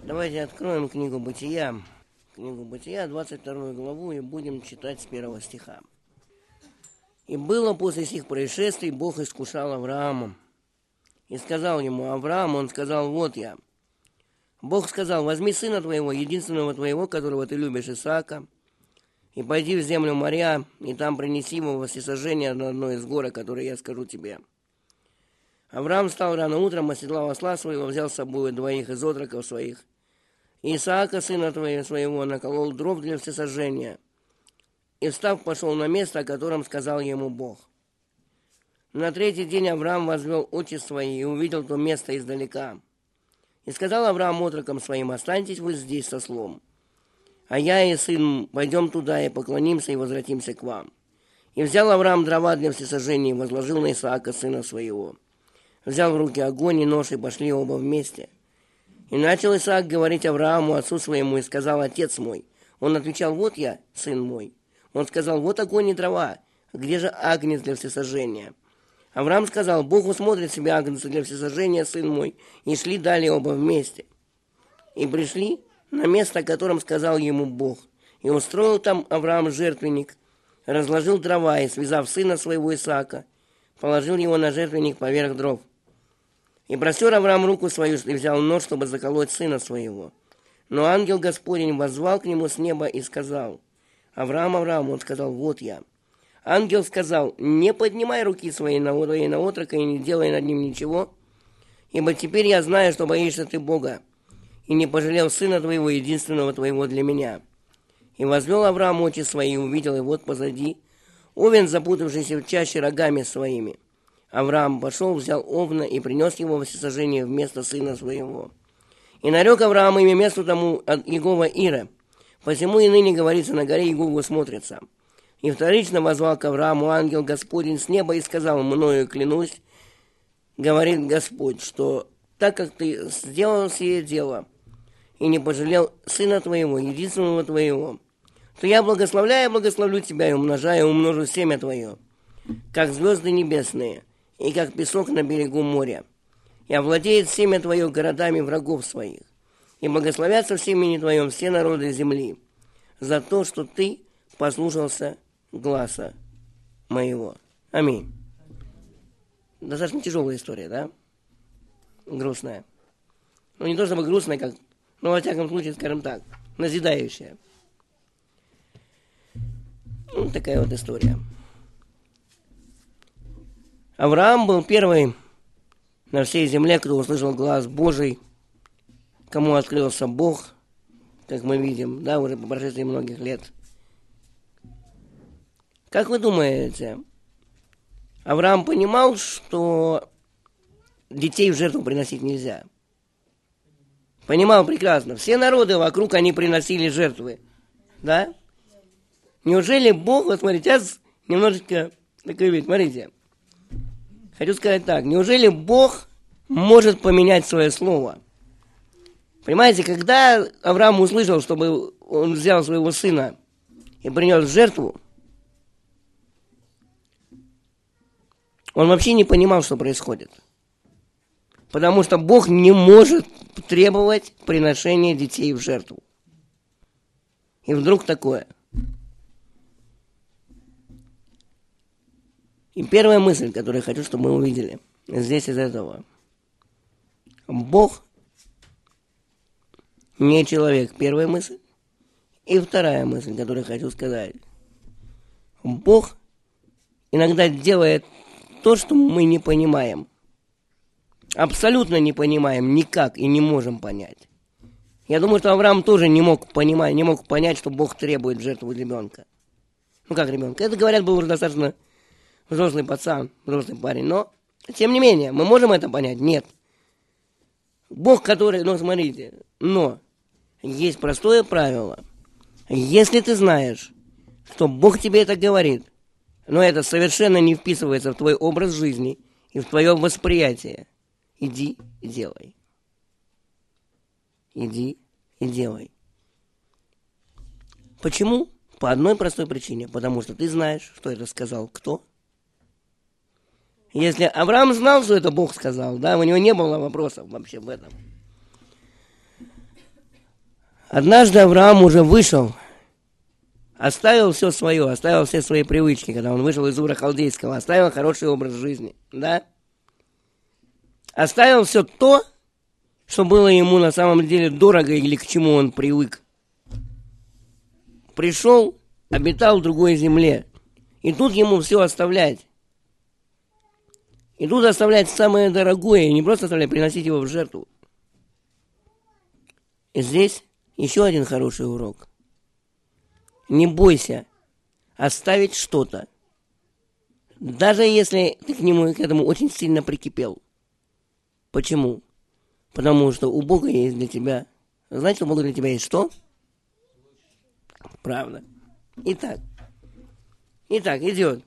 Давайте откроем книгу Бытия, 22 главу, и будем читать с 1 стиха. «И было после сих происшествий, Бог искушал Авраама, и сказал ему: Авраам, он сказал: вот я. Бог сказал: возьми сына твоего, единственного твоего, которого ты любишь, Исаака, и пойди в землю моря, и там принеси его во всесожжение на одной из гор, которые я скажу тебе. Авраам встал рано утром, оседлал осла своего, взял с собой 2 из отроков своих, и Исаака, сына своего, наколол дров для всесожжения, и, встав, пошел на место, о котором сказал ему Бог. На 3-й день Авраам возвел очи свои и увидел то место издалека. И сказал Авраам отрокам своим: останьтесь вы здесь со ослом, а я и сын пойдем туда и поклонимся и возвратимся к вам. И взял Авраам дрова для всесожжения и возложил на Исаака, сына своего. Взял в руки огонь и нож, и пошли оба вместе. И начал Исаак говорить Аврааму, отцу своему, и сказал: отец мой. Он отвечал: вот я, сын мой. Он сказал: вот огонь и дрова, где же агнец для всесожжения? Авраам сказал: Бог усмотрит себе агнца для всесожжения, сын мой. И шли далее оба вместе. И пришли на место, о котором сказал ему Бог. И устроил там Авраам жертвенник, разложил дрова, и, связав сына своего Исаака, положил его на жертвенник поверх дров. И простер Авраам руку свою, и взял нож, чтобы заколоть сына своего. Но ангел Господень воззвал к нему с неба и сказал: Авраам, Авраам. Он сказал: вот я. Ангел сказал: не поднимай руки свои на отрока и не делай над ним ничего, ибо теперь я знаю, что боишься ты Бога, и не пожалел сына твоего, единственного твоего для меня. И возвел Авраам очи свои, и увидел, и вот позади овен, запутавшийся в чаще рогами своими. Авраам пошел, взял овна и принес его во всесожжение вместо сына своего. И нарек Авраам имя месту тому от Иегова Ира, посему и ныне говорится: на горе Иегову смотрится. И вторично возвал к Аврааму ангел Господень с неба и сказал: мною клянусь, говорит Господь, что так как ты сделал сие дело и не пожалел сына твоего, единственного твоего, то я благословлю тебя и умножу семя твое, как звезды небесные, и как песок на берегу моря. И овладеет семя твое городами врагов своих, и благословятся в семени твоем все народы земли, за то, что ты послушался гласа моего. Аминь. Достаточно тяжелая история, да? Грустная. Ну, не то чтобы грустная, как, но, во всяком случае, скажем так, назидающая. Ну, такая вот история. Авраам был первый на всей земле, кто услышал глаз Божий, кому открылся Бог, как мы видим, да, уже по прошествии многих лет. Как вы думаете, Авраам понимал, что детей в жертву приносить нельзя? Понимал прекрасно. Все народы вокруг, они приносили жертвы, да? Неужели Бог, вот смотрите, сейчас немножечко такой вид, смотрите. Хочу сказать так, неужели Бог может поменять свое слово? Понимаете, когда Авраам услышал, чтобы он взял своего сына и принес в жертву, он вообще не понимал, что происходит. Потому что Бог не может требовать приношения детей в жертву. И вдруг такое. И первая мысль, которую я хочу, чтобы мы увидели здесь из этого. Бог не человек. Первая мысль. И вторая мысль, которую я хочу сказать. Бог иногда делает то, что мы не понимаем. Абсолютно не понимаем никак и не можем понять. Я думаю, что Авраам тоже не мог понять, что Бог требует жертву ребенка. Ну как ребенка? Это, говорят, был уже достаточно взрослый пацан, взрослый парень. Но, тем не менее, мы можем это понять? Нет. Бог, который, смотрите, но есть простое правило. Если ты знаешь, что Бог тебе это говорит, но это совершенно не вписывается в твой образ жизни и в твое восприятие, иди и делай. Иди и делай. Почему? По одной простой причине. Потому что ты знаешь, что это сказал кто? Если Авраам знал, что это Бог сказал, да, у него не было вопросов вообще в этом. Однажды Авраам уже вышел, оставил все свое, оставил все свои привычки, когда он вышел из Ура Халдейского, оставил хороший образ жизни, да? Оставил все то, что было ему на самом деле дорого или к чему он привык. Пришел, обитал в другой земле, и тут ему все оставлять. И тут оставлять самое дорогое, и не просто оставлять, приносить его в жертву. И здесь еще один хороший урок. Не бойся оставить что-то, даже если ты к этому очень сильно прикипел. Почему? Потому что у Бога есть для тебя... Знаете, у Бога для тебя есть что? Правда. Итак, идет.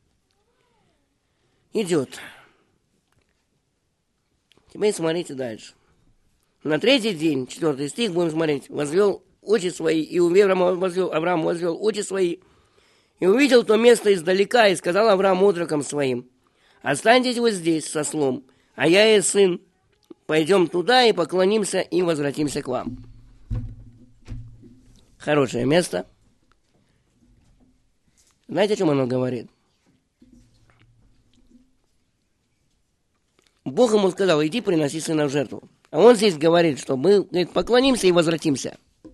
Теперь смотрите дальше. На третий день, 4 стих, будем смотреть. Возвел очи свои, и Авраам возвел очи свои, и увидел то место издалека, и сказал Авраам отрокам своим: останьтесь вот здесь с ослом, а я и сын пойдем туда и поклонимся, и возвратимся к вам. Хорошее место. Знаете, о чем оно говорит? Бог ему сказал: иди приноси сына в жертву. А он здесь говорит, что мы поклонимся и возвратимся.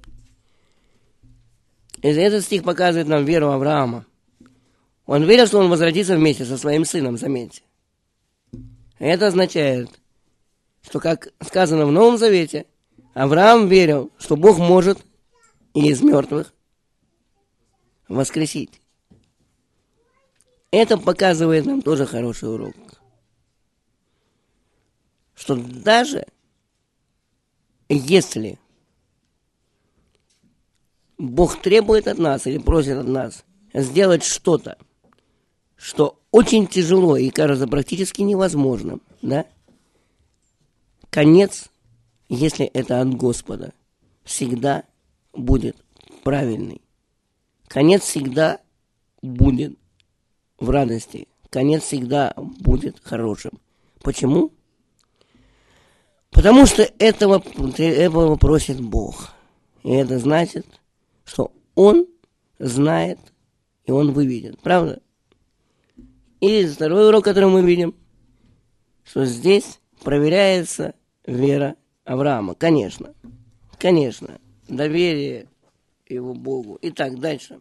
И этот стих показывает нам веру Авраама. Он верил, что он возвратится вместе со своим сыном, заметьте. Это означает, что, как сказано в Новом Завете, Авраам верил, что Бог может и из мертвых воскресить. Это показывает нам тоже хороший урок. Что даже если Бог требует от нас или просит от нас сделать что-то, что очень тяжело и кажется практически невозможным, да? Конец, если это от Господа, всегда будет правильный. Конец всегда будет в радости. Конец всегда будет хорошим. Почему? Потому что этого просит Бог. И это значит, что Он знает, и Он выведет. Правда? И второй урок, который мы видим, что здесь проверяется вера Авраама. Конечно. Доверие его Богу. Итак, дальше.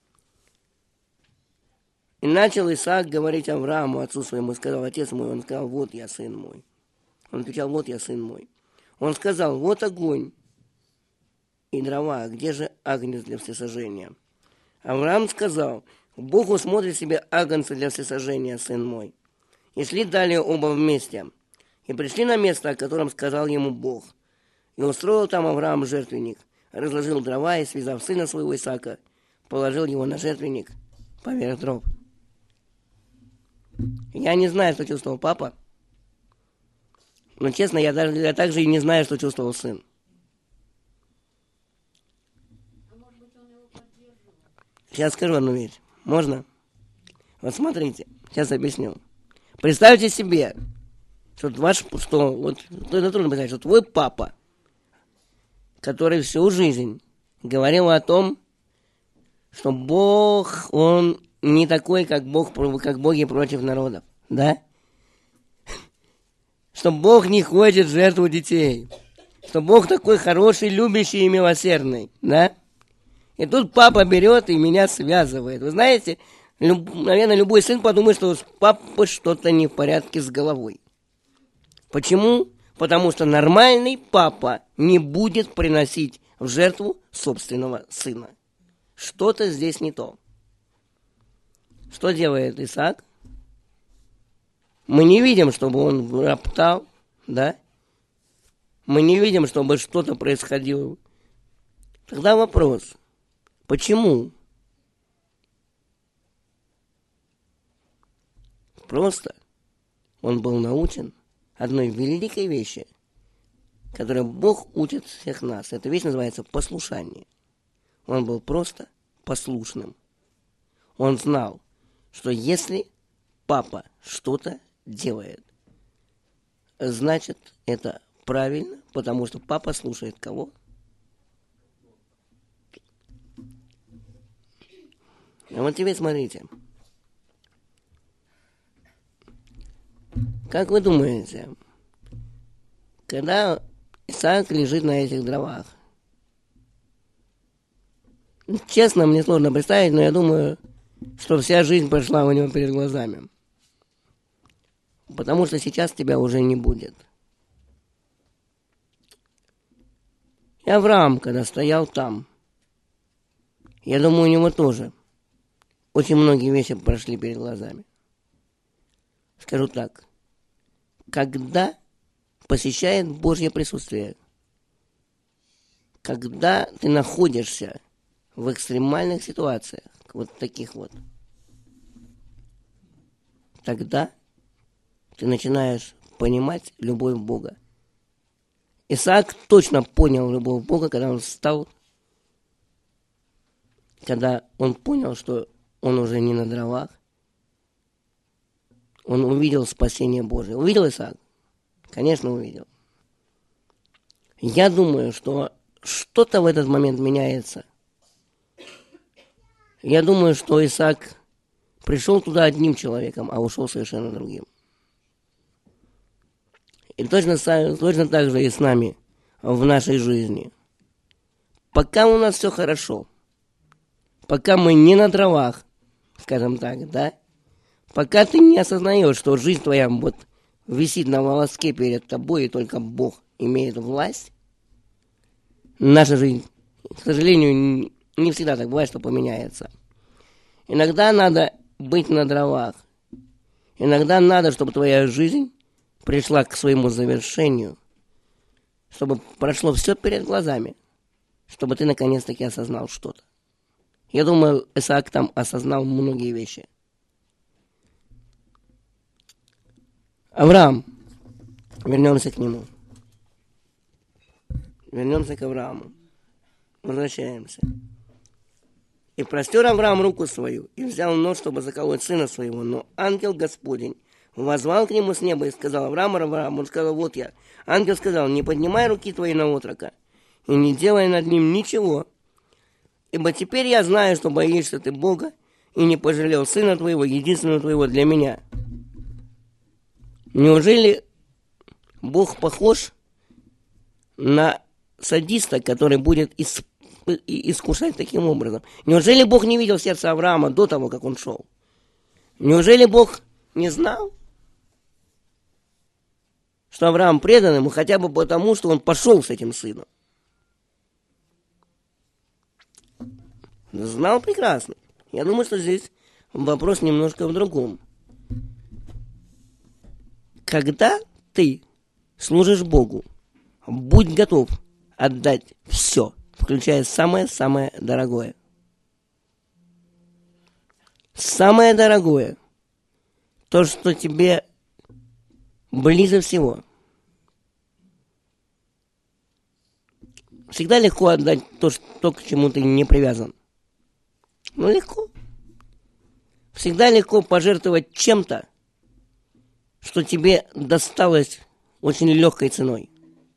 И начал Исаак говорить Аврааму, отцу своему, сказал: отец мой. Он сказал: вот я, сын мой. Он отвечал: вот я, сын мой. Он сказал: вот огонь и дрова, где же агнец для всесожжения? Авраам сказал: Бог усмотрит себе агнца для всесожжения, сын мой. И шли далее оба вместе, и пришли на место, о котором сказал ему Бог. И устроил там Авраам жертвенник, разложил дрова и, связав сына своего Исаака, положил его на жертвенник поверх дров. Я не знаю, что чувствовал папа, но, честно, я также и не знаю, что чувствовал сын. Сейчас скажу одну вещь. Можно? Вот смотрите, сейчас объясню. Представьте себе, что это трудно представить, что твой папа, который всю жизнь говорил о том, что Бог, Он не такой, как боги против народов, да? Что Бог не хочет в жертву детей, что Бог такой хороший, любящий и милосердный, да? И тут папа берет и меня связывает. Вы знаете, наверное, любой сын подумает, что у папы что-то не в порядке с головой. Почему? Потому что нормальный папа не будет приносить в жертву собственного сына. Что-то здесь не то. Что делает Исаак? Мы не видим, чтобы он роптал, да? Мы не видим, чтобы что-то происходило. Тогда вопрос. Почему? Просто он был научен одной великой вещи, которой Бог учит всех нас. Эта вещь называется послушание. Он был просто послушным. Он знал, что если папа что-то делает, значит, это правильно, потому что папа слушает кого? А вот теперь смотрите. Как вы думаете, когда Исаак лежит на этих дровах? Честно, мне сложно представить, но я думаю, что вся жизнь прошла у него перед глазами. Потому что сейчас тебя уже не будет. И Авраам, когда стоял там, я думаю, у него тоже очень многие вещи прошли перед глазами. Скажу так. Когда посещает Божье присутствие, когда ты находишься в экстремальных ситуациях, вот таких вот, тогда ты начинаешь понимать любовь Бога. Исаак точно понял любовь Бога, когда он встал, когда он понял, что он уже не на дровах, он увидел спасение Божие. Увидел Исаак? Конечно, увидел. Я думаю, что что-то в этот момент меняется. Я думаю, что Исаак пришел туда одним человеком, а ушел совершенно другим. И точно так же и с нами в нашей жизни. Пока у нас все хорошо, пока мы не на дровах, скажем так, да, пока ты не осознаешь, что жизнь твоя вот висит на волоске перед тобой, и только Бог имеет власть, наша жизнь, к сожалению, не всегда так бывает, что поменяется. Иногда надо быть на дровах. Иногда надо, чтобы твоя жизнь пришла к своему завершению, чтобы прошло все перед глазами, чтобы ты наконец-таки осознал что-то. Я думаю, Исаак там осознал многие вещи. Авраам. Вернемся к нему. Вернемся к Аврааму. Возвращаемся. И простер Авраам руку свою, и взял нож, чтобы заколоть сына своего. Но ангел Господень воззвал к нему с неба и сказал: Авраам, Авраам. Он сказал: вот я. Ангел сказал: не поднимай руки твои на отрока, и не делай над ним ничего. Ибо теперь я знаю, что боишься ты Бога, и не пожалел сына твоего, единственного твоего для меня. Неужели Бог похож на садиста, который будет искушать таким образом? Неужели Бог не видел сердца Авраама до того, как он шел? Неужели Бог не знал, что Авраам предан ему хотя бы потому, что он пошел с этим сыном? Знал прекрасно. Я думаю, что здесь вопрос немножко в другом. Когда ты служишь Богу, будь готов отдать все, включая самое-самое дорогое. Самое дорогое, то, что тебе ближе всего. Всегда легко отдать то, к чему ты не привязан. Ну, легко. Всегда легко пожертвовать чем-то, что тебе досталось очень легкой ценой.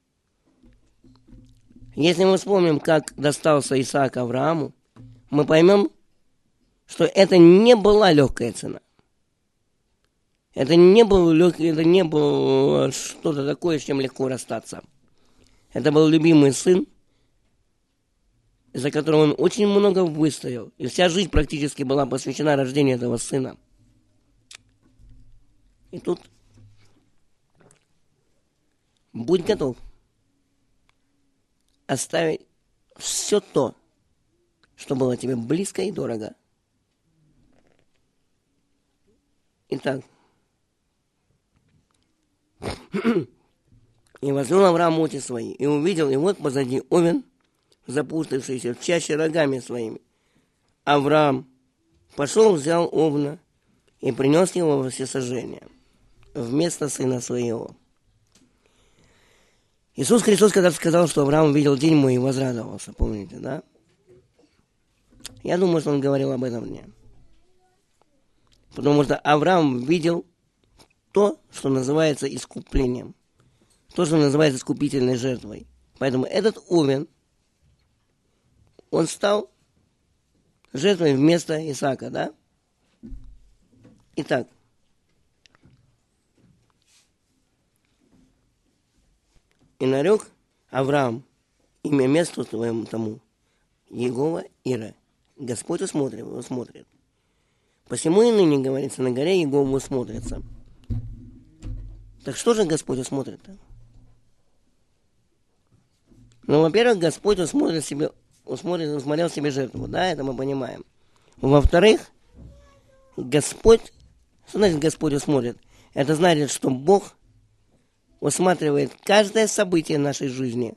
Если мы вспомним, как достался Исаак Аврааму, мы поймем, что это не была легкая цена. Это не было что-то такое, с чем легко расстаться. Это был любимый сын, за которого он очень много выстоял. И вся жизнь практически была посвящена рождению этого сына. И тут будь готов оставить все то, что было тебе близко и дорого. Итак, и возвел Авраам очи свои, и увидел, и вот позади овен, запутавшийся в чаще рогами своими. Авраам пошел, взял овна и принес его во всесожжение вместо сына своего. Иисус Христос когда-то сказал, что Авраам увидел день мой и возрадовался. Помните, да? Я думаю, что он говорил об этом дне. Потому что Авраам видел то, что называется искуплением. То, что называется искупительной жертвой. Поэтому этот овен, он стал жертвой вместо Исаака, да? Итак, и нарек Авраам имя месту своему тому Егова Ира. Господь усмотрит. Посему и ныне, говорится, на горе Егова усмотрится. Так что же Господь усмотрит-то? Ну, во-первых, Господь усмотрел себе жертву, да, это мы понимаем. Во-вторых, Господь, что значит Господь усмотрит? Это значит, что Бог усматривает каждое событие нашей жизни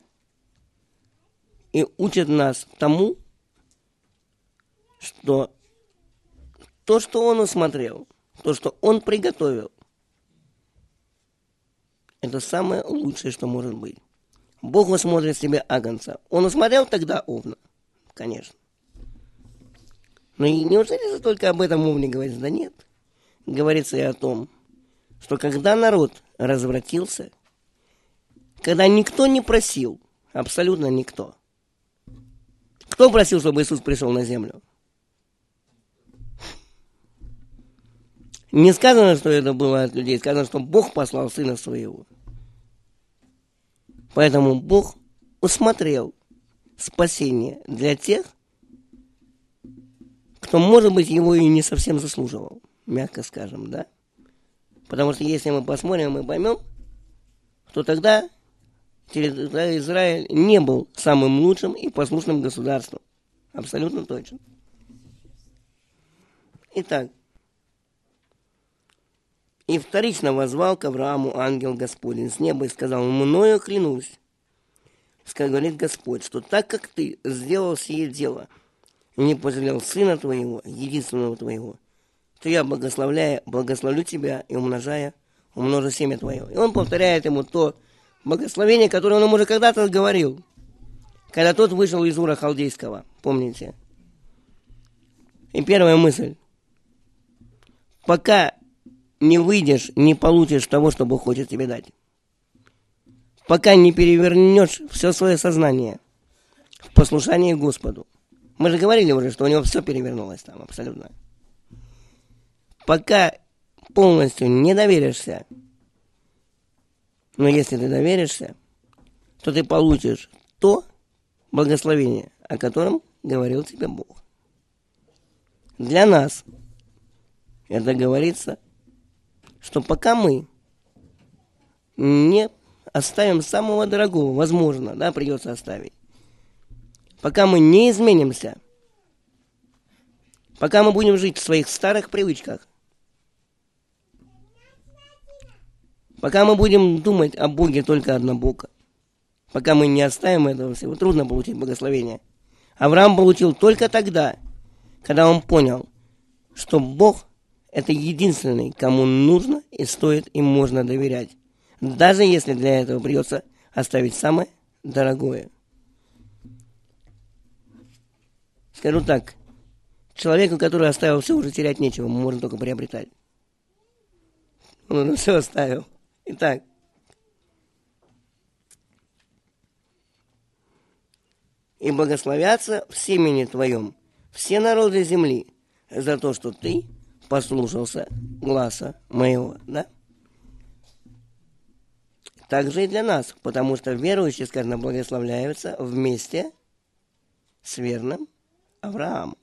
и учит нас тому, что то, что Он усмотрел, то, что Он приготовил, это самое лучшее, что может быть. Бог усмотрит себе агнца. Он усмотрел тогда овна? Конечно. Но и неужели только об этом овне говорится? Да нет. Говорится и о том, что когда народ развратился, когда никто не просил, абсолютно никто. Кто просил, чтобы Иисус пришел на землю? Не сказано, что это было от людей, сказано, что Бог послал Сына Своего. Поэтому Бог усмотрел спасение для тех, кто, может быть, его и не совсем заслуживал, мягко скажем, да? Потому что если мы посмотрим, мы поймем, что тогда Израиль не был самым лучшим и послушным государством. Абсолютно точно. Итак, и вторично воззвал к Аврааму ангел Господень с неба и сказал: «Мною клянусь, говорит Господь, что так как ты сделал сие дело, не пожалел сына твоего, единственного твоего, то я, благословлю тебя и умножу семя твое». И он повторяет ему то благословение, которое он ему уже когда-то говорил, когда тот вышел из Ура Халдейского, помните? И первая мысль. Пока не выйдешь, не получишь того, что Бог хочет тебе дать. Пока не перевернешь все свое сознание в послушании Господу. Мы же говорили уже, что у него все перевернулось там абсолютно. Пока полностью не доверишься, но если ты доверишься, то ты получишь то благословение, о котором говорил тебе Бог. Для нас это говорится, что пока мы не оставим самого дорогого, возможно, да, придется оставить, пока мы не изменимся, пока мы будем жить в своих старых привычках, пока мы будем думать о Боге только однобоко, пока мы не оставим этого всего, трудно получить благословение. Авраам получил только тогда, когда он понял, что Бог — это единственный, кому нужно и стоит и можно доверять, даже если для этого придется оставить самое дорогое. Скажу так, человеку, который оставил все, уже терять нечего, можно только приобретать. Он все оставил. Итак, и благословятся в семени твоем все народы земли за то, что ты послушался гласа моего, да? Также и для нас, потому что верующие, сказано, благословляются вместе с верным Авраамом.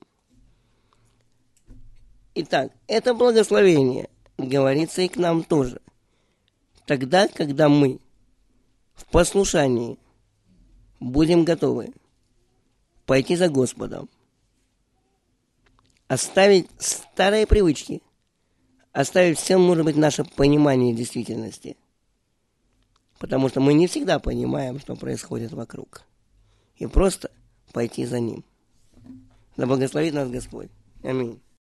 Итак, это благословение говорится и к нам тоже. Тогда, когда мы в послушании будем готовы пойти за Господом, оставить старые привычки, оставить все, может быть, наше понимание действительности. Потому что мы не всегда понимаем, что происходит вокруг. И просто пойти за Ним. Да благословит нас Господь. Аминь.